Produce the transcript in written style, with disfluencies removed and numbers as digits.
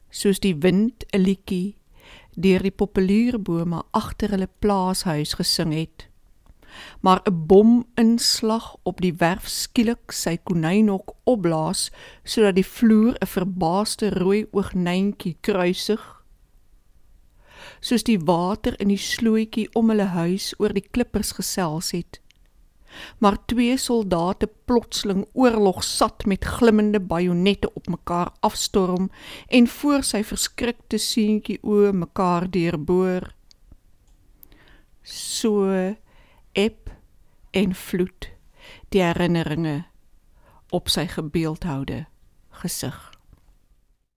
soos die wind 'n liedjie deur die populierbome agter hulle plaashuis gesing het. Maar 'n bominslag op die werf skielik sy konynhok opblaas, sodat die vloer 'n verbaasde rooi oognyntjie kruisig. Soos die water in die slootjie om hulle huis oor die klippers gesels het. Maar 2 soldate plotseling oorlogsat met glimmende bajonette op mekaar afstorm en voor sy verskrikte seentjie oë mekaar deurboor. So eb en vloed die herinneringe op sy gebeeldhoude gesig.